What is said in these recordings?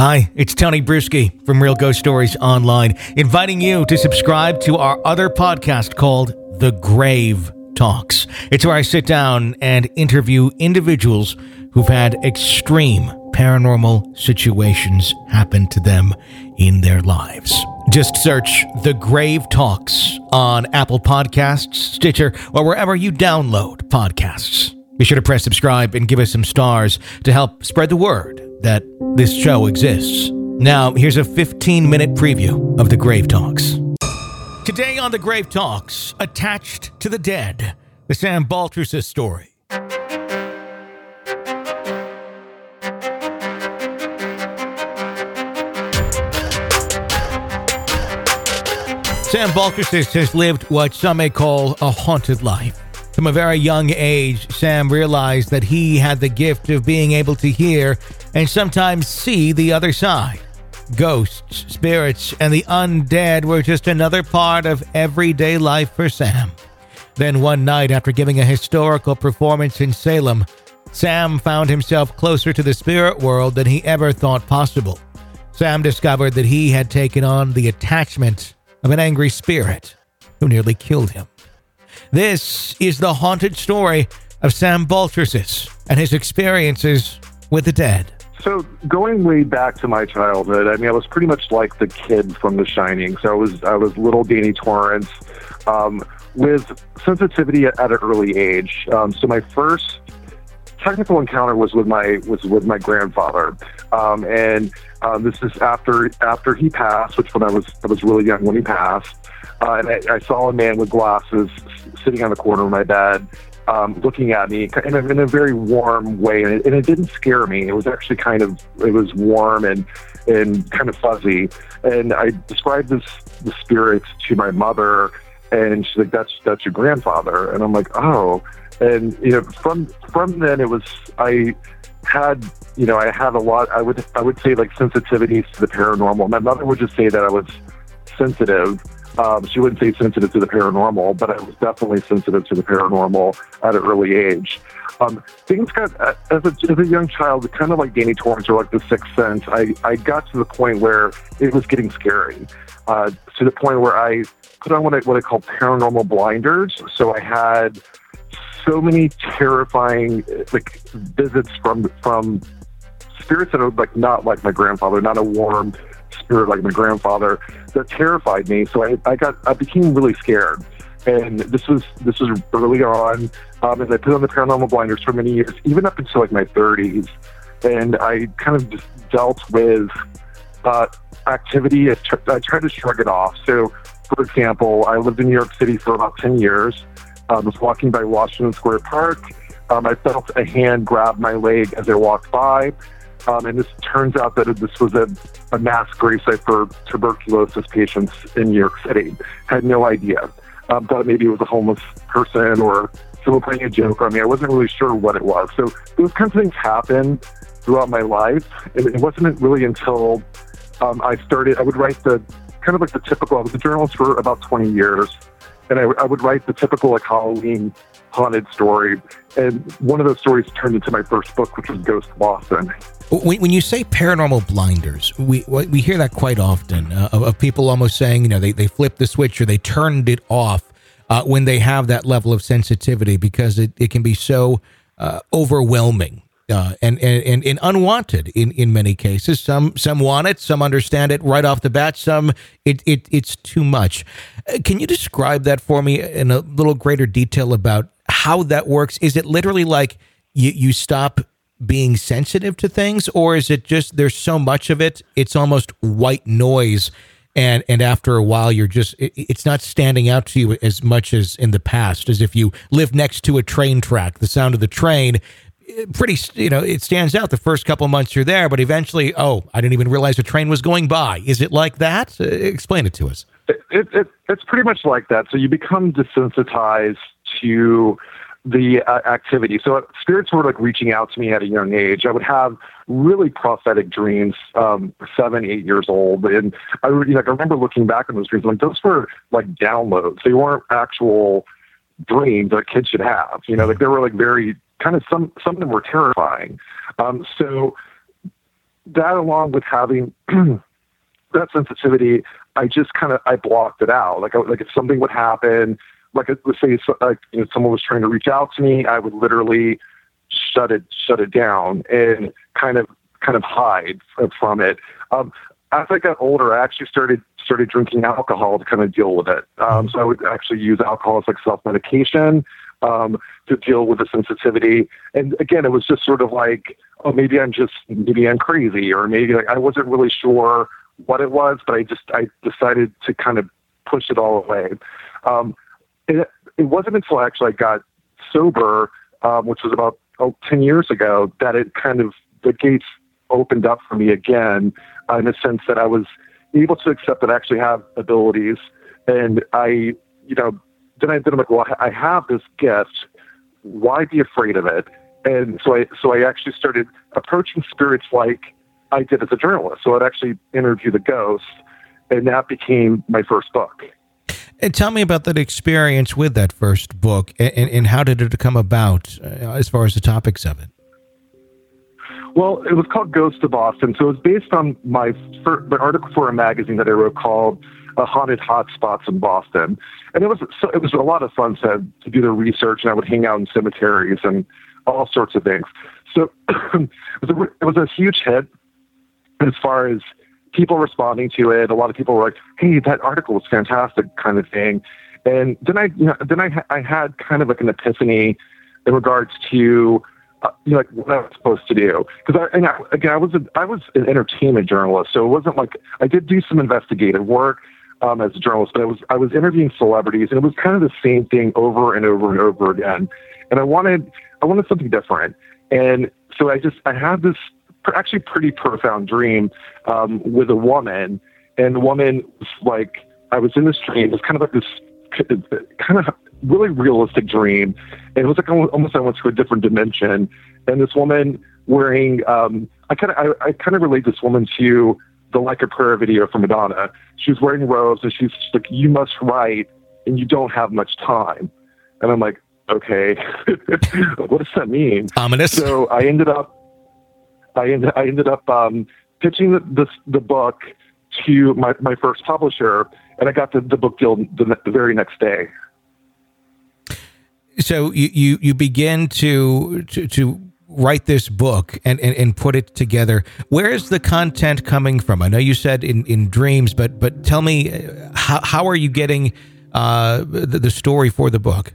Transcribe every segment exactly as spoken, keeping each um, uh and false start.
Hi, it's Tony Bruschi from Real Ghost Stories Online, inviting you to subscribe to our other podcast called The Grave Talks. It's where I sit down and interview individuals who've had extreme paranormal situations happen to them in their lives. Just search The Grave Talks on Apple Podcasts, Stitcher, or wherever you download podcasts. Be sure to press subscribe and give us some stars to help spread the word that this show exists. Now, here's a fifteen-minute preview of The Grave Talks. Today on The Grave Talks, Attached to the Dead, the Sam Baltrusis story. Sam Baltrusis has lived what some may call a haunted life. From a very young age, Sam realized that he had the gift of being able to hear and sometimes see the other side. Ghosts, spirits, and the undead were just another part of everyday life for Sam. Then one night, after giving a historical performance in Salem, Sam found himself closer to the spirit world than he ever thought possible. Sam discovered that he had taken on the attachment of an angry spirit who nearly killed him. This is the haunted story of Sam Baltrusis and his experiences with the dead. So going way back to my childhood, I mean, I was pretty much like the kid from The Shining. So I was I was little Danny Torrance um, with sensitivity at, at an early age. Um, so my first technical encounter was with my was with my grandfather, um, and um, this is after after he passed, which when I was I was really young when he passed. Uh, and I, I saw a man with glasses sitting on the corner of my bed, um, looking at me in a, in a very warm way, and it, and it didn't scare me. It was actually kind of it was warm and and kind of fuzzy. And I described this the spirit to my mother, and she's like, "That's that's your grandfather." And I'm like, "Oh." And you know, from from then it was I had you know I had a lot. I would I would say like sensitivities to the paranormal. My mother would just say that I was sensitive. Um, she wouldn't say sensitive to the paranormal, but I was definitely sensitive to the paranormal at an early age. Um, things got, as a, as a young child, kind of like Danny Torrance or like The Sixth Sense, I, I got to the point where it was getting scary, uh, to the point where I put on what I, what I call paranormal blinders. So I had so many terrifying like visits from from spirits that are like not like my grandfather, not a warm spirit like my grandfather, that terrified me. So I, I got I became really scared. And this was this was early on, um, as I put on the paranormal blinders for many years, even up until like my thirties. And I kind of just dealt with uh, activity. I, tr- I tried to shrug it off. So, for example, I lived in New York City for about ten years. I was walking by Washington Square Park. Um, I felt a hand grab my leg as I walked by. Um, and this turns out that this was a, a mass grave site for tuberculosis patients in New York City. Had no idea. Um, thought maybe it was a homeless person or someone playing a joke on me. I wasn't really sure what it was. So those kinds of things happened throughout my life. And it wasn't really until um, I started, I would write the kind of like the typical, I was a journalist for about twenty years. And I, I would write the typical like Halloween haunted story. And one of those stories turned into my first book, which was Ghost Boston. When, when you say paranormal blinders, we we hear that quite often uh, of, of people almost saying, you know, they, they flipped the switch or they turned it off uh, when they have that level of sensitivity because it, it can be so uh, overwhelming uh, and, and, and unwanted in, in many cases. Some some want it, some understand it right off the bat, some it, it it's too much. Uh, can you describe that for me in a little greater detail about how that works? Is it literally like you, you stop being sensitive to things, or is it just there's so much of it, it's almost white noise, and and after a while you're just it, it's not standing out to you as much as in the past, as if you live next to a train track, the sound of the train pretty you know it stands out the first couple months you're there, but eventually, oh, I didn't even realize a train was going by. Is it like that? Uh, explain it to us. It, it, it, it's pretty much like that. So you become desensitized to the uh, activity. So uh, spirits were like reaching out to me at a young age. I would have really prophetic dreams, um, seven, eight years old. And I would, like, I remember looking back on those dreams, like those were like downloads. They weren't actual dreams that kids should have, you know, like they were like very kind of some, some of them were terrifying. Um, so that along with having that sensitivity, I just kind of, I blocked it out. Like, I, like if something would happen, like let's say so, like, you know, someone was trying to reach out to me, I would literally shut it, shut it down and kind of, kind of hide from it. Um, as I got older, I actually started, started drinking alcohol to kind of deal with it. Um, so I would actually use alcohol as like self-medication, um, to deal with the sensitivity. And again, it was just sort of like, oh, maybe I'm just, maybe I'm crazy, or maybe like, I wasn't really sure what it was, but I just, I decided to kind of push it all away. Um, it, it wasn't until actually I got sober, um, which was about oh, ten years ago, that it kind of, the gates opened up for me again, uh, in the sense that I was able to accept that I actually have abilities. And I, you know, then I, then I'm like, well, I have this gift. Why be afraid of it? And so I, so I actually started approaching spirits like I did as a journalist. So I'd actually interview the ghosts, and that became my first book. And tell me about that experience with that first book, and, and how did it come about, uh, as far as the topics of it? Well, it was called Ghost of Boston. So it was based on my, first, my article for a magazine that I wrote called uh, Haunted Hotspots in Boston. And it was so it was a lot of fun to, to do the research, and I would hang out in cemeteries and all sorts of things. So it, was a, it was a huge hit as far as people responding to it. A lot of people were like, hey, that article was fantastic, kind of thing. And then I, you know, then I, I had kind of like an epiphany in regards to, uh, you know, like what I was supposed to do. Because I, and I, again, I was a, I was an entertainment journalist, so it wasn't like I did do some investigative work um, as a journalist, but I was I was interviewing celebrities, and it was kind of the same thing over and over and over again. And I wanted I wanted something different, and so I just I had this actually pretty profound dream um, with a woman, and the woman was like, I was in this dream. It was kind of like this kind of really realistic dream. And it was like almost I went to a different dimension. And this woman wearing, um, I kind of I, I kind of relate this woman to the Like a Prayer video from Madonna. She was wearing robes, and she's like, you must write, and you don't have much time. And I'm like, okay, what does that mean? Ominous. So I ended up. I ended, I ended up um, pitching the, the the book to my, my first publisher, and I got the, the book deal the, the very next day. So you, you, you begin to, to to write this book and, and, and put it together. Where is the content coming from? I know you said in, in dreams, but but tell me, how how are you getting uh, the, the story for the book?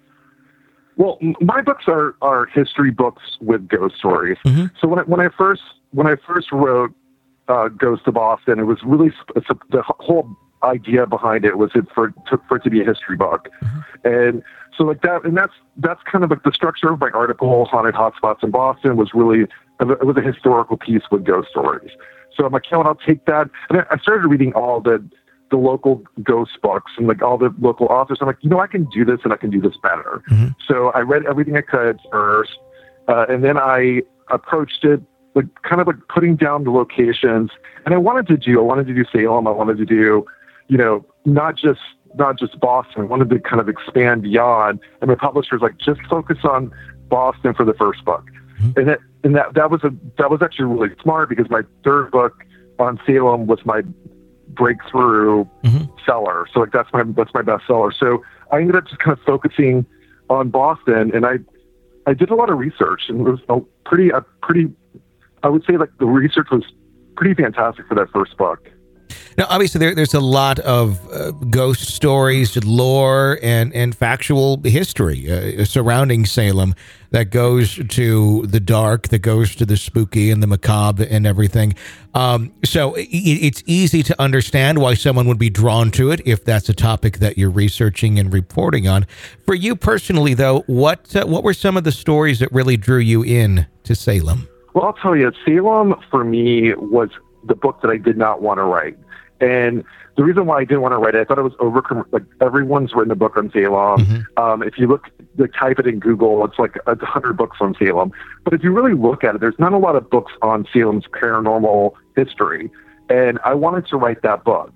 Well, my books are, are history books with ghost stories. Mm-hmm. So when I, when I first when I first wrote uh, Ghost of Boston, it was really it's a, the whole idea behind it was it for to, for it to be a history book, mm-hmm. and so like that, and that's that's kind of like the structure of my article. Haunted Hotspots in Boston was really it was a historical piece with ghost stories. So I'm like, you know what, I'll take that, and I started reading all the. the local ghost books and like all the local authors. I'm like, you know, I can do this and I can do this better. Mm-hmm. So I read everything I could first. Uh, and then I approached it, like kind of like putting down the locations. And I wanted to do, I wanted to do Salem. I wanted to do, you know, not just, not just Boston. I wanted to kind of expand beyond. And my publisher's like, just focus on Boston for the first book. Mm-hmm. And that, and that, that was a, that was actually really smart because my third book on Salem was my breakthrough mm-hmm. seller. So like that's my that's my best seller. So I ended up just kind of focusing on Boston, and I I did a lot of research, and it was a pretty a pretty I would say like the research was pretty fantastic for that first book. Now, obviously, there, there's a lot of uh, ghost stories, lore, and, and factual history uh, surrounding Salem that goes to the dark, that goes to the spooky and the macabre and everything. Um, so it, it's easy to understand why someone would be drawn to it if that's a topic that you're researching and reporting on. For you personally, though, what uh, what were some of the stories that really drew you in to Salem? Well, I'll tell you, Salem for me was the book that I did not want to write. And the reason why I didn't want to write it, I thought it was over, like everyone's written a book on Salem. Mm-hmm. Um, if you look, like, type it in Google, it's like a hundred books on Salem. But if you really look at it, there's not a lot of books on Salem's paranormal history. And I wanted to write that book.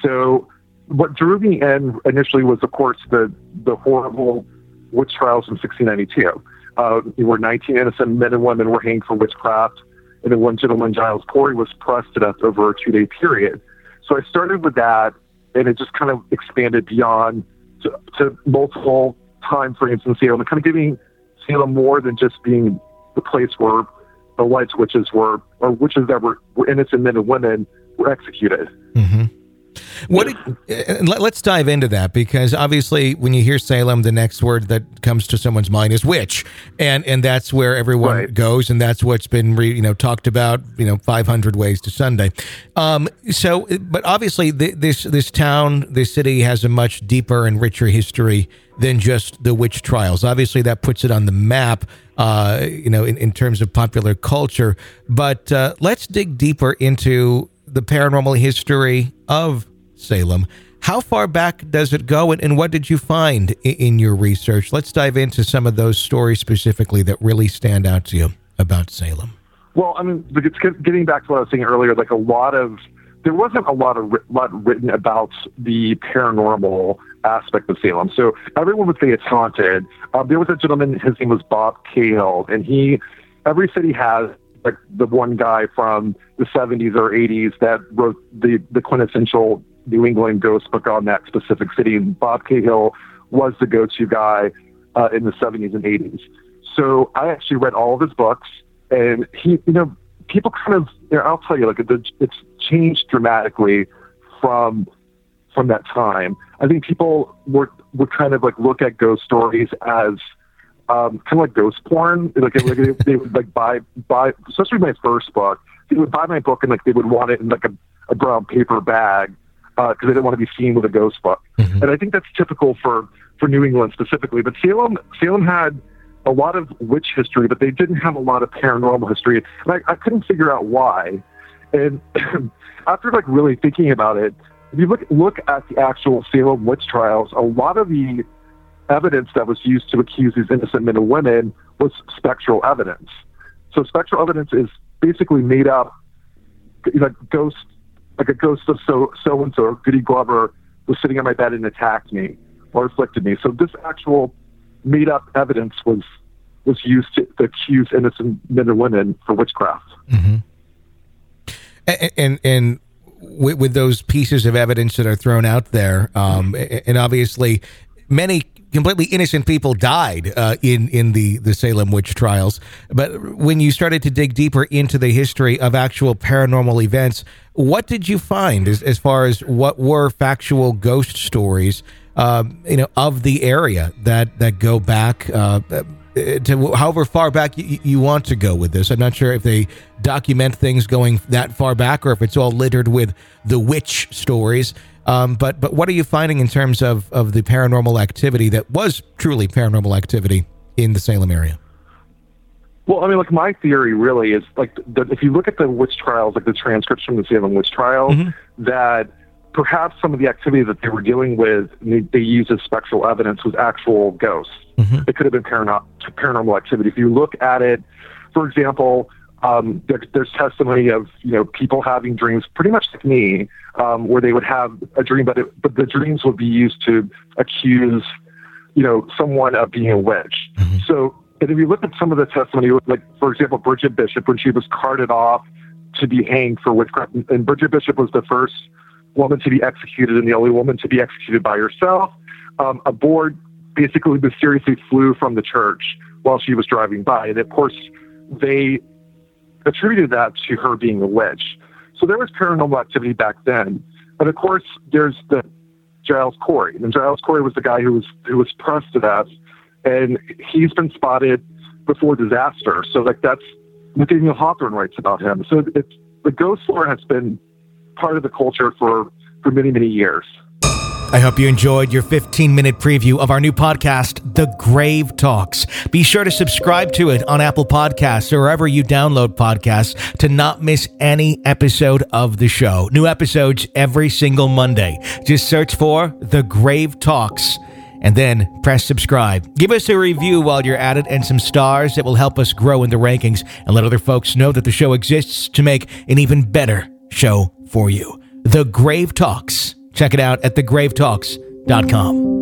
So what drew me in initially was, of course, the, the horrible witch trials in sixteen ninety-two, uh, where nineteen innocent men and women were hanged for witchcraft and then one gentleman, Giles Corey, was pressed to death over a two-day period. So I started with that, and it just kind of expanded beyond to, to multiple time frames in Salem, and kind of giving Salem more than just being the place where the light witches were, or witches that were, were innocent men and women were executed. Mm-hmm. What? Did, let's dive into that, because obviously, when you hear Salem, the next word that comes to someone's mind is witch, and and that's where everyone right. goes, and that's what's been re, you know talked about, you know, five hundred ways to Sunday. Um, so, but obviously, th- this this town, this city has a much deeper and richer history than just the witch trials. Obviously, that puts it on the map, uh, you know, in, in terms of popular culture. But uh, let's dig deeper into the paranormal history of Salem. How far back does it go, and, and what did you find in, in your research? Let's dive into some of those stories specifically that really stand out to you about Salem. Well, I mean, it's getting back to what I was saying earlier, like a lot of, there wasn't a lot of lot written about the paranormal aspect of Salem. So everyone would say it's haunted. Um, there was a gentleman, his name was Bob Cahill, and he, every city has like the one guy from the seventies or eighties that wrote the, the quintessential New England ghost book on that specific city. And Bob Cahill was the go-to guy uh, in the seventies and eighties. So I actually read all of his books, and he, you know, people kind of, you know, I'll tell you, like it's changed dramatically from from that time. I think people were would kind of like look at ghost stories as Um, kind of like ghost porn. Like, like they, they would like buy, buy, especially my first book, they would buy my book and like they would want it in like a, a brown paper bag because uh, they didn't want to be seen with a ghost book. Mm-hmm. And I think that's typical for, for New England specifically. But Salem, Salem had a lot of witch history, but they didn't have a lot of paranormal history. And I, I couldn't figure out why. And after like really thinking about it, if you look look at the actual Salem witch trials, a lot of the evidence that was used to accuse these innocent men and women was spectral evidence. So spectral evidence is basically made up, you know, ghost, like a ghost of so so and so, Goody Glover was sitting on my bed and attacked me or afflicted me. So this actual made up evidence was was used to, to accuse innocent men and women for witchcraft. Mm-hmm. And and, and with, with those pieces of evidence that are thrown out there, um, mm-hmm. and obviously many completely innocent people died uh, in in the, the Salem witch trials. But when you started to dig deeper into the history of actual paranormal events, what did you find as, as far as what were factual ghost stories, um, you know, of the area that that go back uh, to however far back you, you want to go with this? I'm not sure if they document things going that far back or if it's all littered with the witch stories. Um, but but what are you finding in terms of, of the paranormal activity that was truly paranormal activity in the Salem area? Well, I mean, like my theory really is like the, if you look at the witch trials, like the transcripts from the Salem witch trials, mm-hmm. that perhaps some of the activity that they were dealing with, they, they used as spectral evidence, was actual ghosts. Mm-hmm. It could have been paranormal, paranormal activity. If you look at it, for example, um, there, there's testimony of, you know, people having dreams pretty much like me, um, where they would have a dream, but it, but the dreams would be used to accuse, you know, someone of being a witch. Mm-hmm. So, and if you look at some of the testimony, like, for example, Bridget Bishop, when she was carted off to be hanged for witchcraft, and Bridget Bishop was the first woman to be executed and the only woman to be executed by herself, um, a board basically mysteriously flew from the church while she was driving by. And of course, they attributed that to her being a witch. So there was paranormal activity back then. And of course, there's the Giles Corey. And Giles Corey was the guy who was who was pressed to death. And he's been spotted before disaster. So like that's Nathaniel Hawthorne writes about him. So it's the ghost lore has been part of the culture for, for many, many years. I hope you enjoyed your fifteen-minute preview of our new podcast, The Grave Talks. Be sure to subscribe to it on Apple Podcasts or wherever you download podcasts to not miss any episode of the show. New episodes every single Monday. Just search for The Grave Talks and then press subscribe. Give us a review while you're at it and some stars that will help us grow in the rankings and let other folks know that the show exists to make an even better show for you. The Grave Talks. Check it out at the grave talks dot com.